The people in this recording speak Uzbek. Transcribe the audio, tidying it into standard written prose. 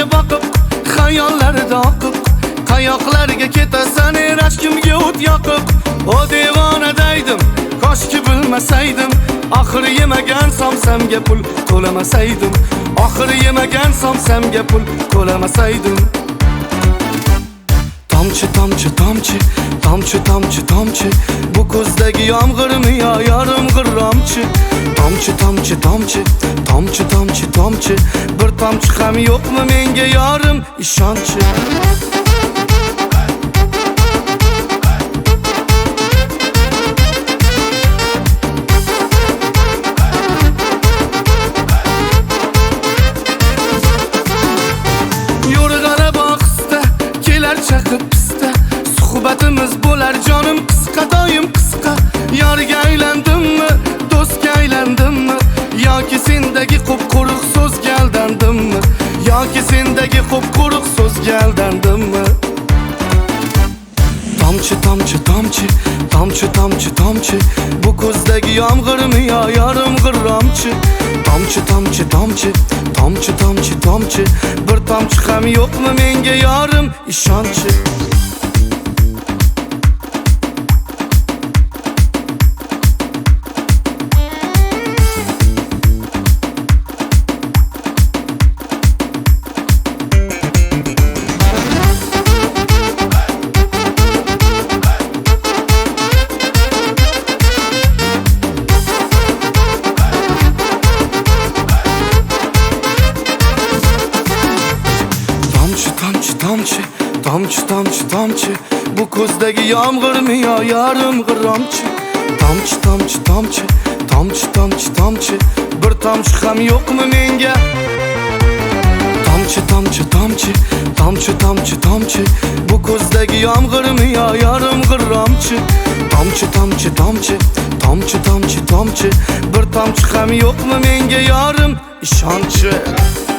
senga boqib xayollarda oqib, qayoqlarga ketasan rashkimga o't yoqib. O devona deydim, koshki bilmasaydim, oxir yemagan somsamga pul to'lamasaydim, oxir yemagan somsamga pul to'lamasaydim. Tomchi tomchi tomchi, tomchi tomchi tomchi, bu ko'zdagi yomg'irmi yo yorim g'irromchi? Tomchi tomchi tomchi, tomchi tomchi tomchi, bir tomchi ham yo'qmi menga yorim ishonchi? Yo'rg'ara boqista kelar chaqib pista, suhbatimiz bo'lar jonim qisqa doim qisqa. Yorga aylandimmi, do'stga aylandimmi, yoki sendagi qop-quruq so'zga aldandimmi, yoki sendagi qop-quruq so'zga aldandimmi? Tomchi tomchi tomchi, tomchi tomchi tomchi, bu ko'zdagi yomg'irmi yo yorim g'irromchi? Tomchi tomchi tomchi, tomchi tomchi tomchi, bir tomchi ham yo'qmi menga yorim ishonchi? Tomchi, tomchi, tomchi, tomchi, bu ko'zdagi yomg'irmi yo yorim g'irromchi? Tomchi, tomchi, tomchi, tomchi, tomchi, tomchi, bir tomchi ham yo'qmi menga? Tomchi, tomchi, tomchi, tomchi, tomchi, tomchi, bu ko'zdagi yomg'irmi yo yorim g'irromchi? Tomchi, tomchi, tomchi, tomchi, tomchi, tomchi, bir tomchi ham yo'qmi menga yorim ishonchi?